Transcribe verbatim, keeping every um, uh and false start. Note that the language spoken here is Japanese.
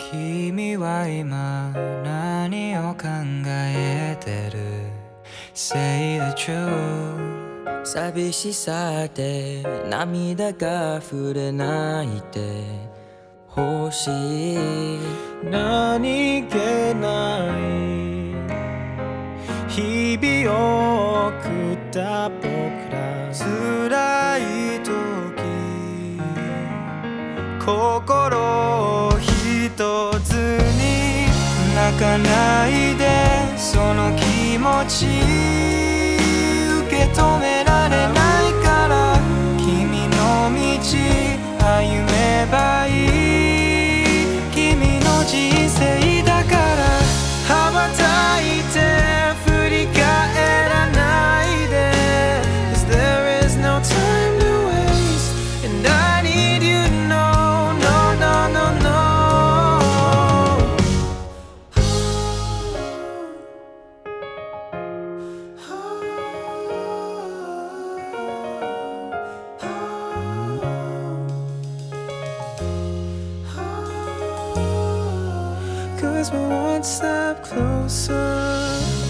君は今何を考えてる Say the truth 寂しさで涙が溢れないで欲しい何気ない日々を送った僕ら辛い時心を一つに泣かないでその気持ち受け止められないから君の道歩めばいい君の人生だから羽ばたいて振り返らないで 'Cause there is no time to waste And I need you to know No, no, no, no Cause we're one step closer